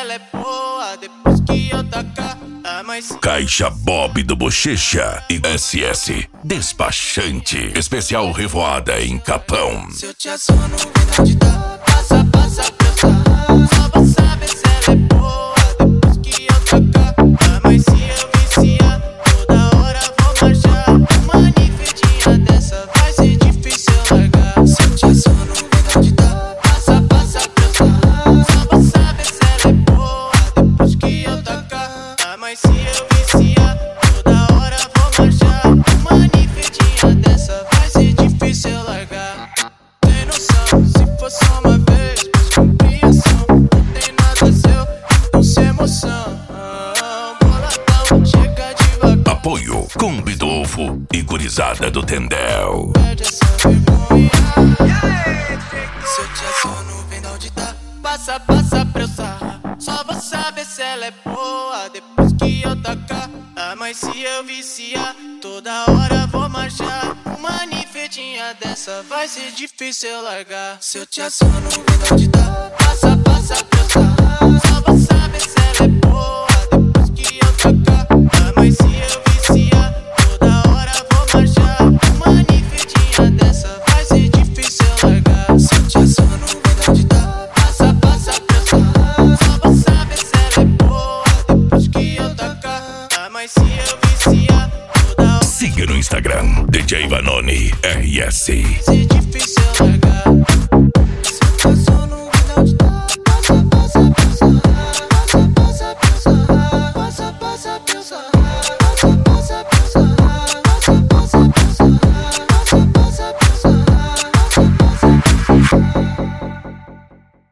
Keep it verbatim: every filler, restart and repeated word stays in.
ela é boa depois que eu tacar. Mas... Caixa Bob do Bochecha e S S Despachante. Especial Revoada em Capão. Se eu te assono, vem onde tá. Passa, passa pra eu sarrar. Só vou saber se ela é boa depois que eu tacar. Mas se eu viciar, toda hora vou marchar. Uma nifedinha dessa vai ser difícil largar. Se eu te assono, vem onde tá. Passa, passa pra eu sarrar. Só vou saber se ela é boa depois que eu tacar. Mas se eu viciar, toda hora vou marchar. Uma nifedinha dessa vai ser difícil largar. Tem noção, se for só uma vez, mas compreensão. Não tem nada seu, então sem emoção. Boladão, chega devagar. Apoio Kombi do Ovo e Gurizada do Tendel. Perde essa vergonha. Se eu te assono, vem da onde tá. Passa, passa pra eu sarrar. Só vou saber se ela é boa depois que eu tacar. Ah, mas se eu viciar, toda hora vou marchar. Uma nifedinha dessa vai ser difícil largar. Se eu te assono, vem da onde tá. Passa, passa pra eu sarrar. Só vou saber se ela é boa depois que eu tacar. Ah, mas se eu viciar, toda hora vou marchar. Uma nifedinha dessa vai ser difícil largar. Se eu te assono, vem da onde tá. Passa, passa pra eu sarrar. Só vou saber se ela é boa depois que eu tacar. Ah, mas se eu viciar, toda hora Siga no Instagram D J Vanoni R S. vai ser difícil largar. Se eu te assono,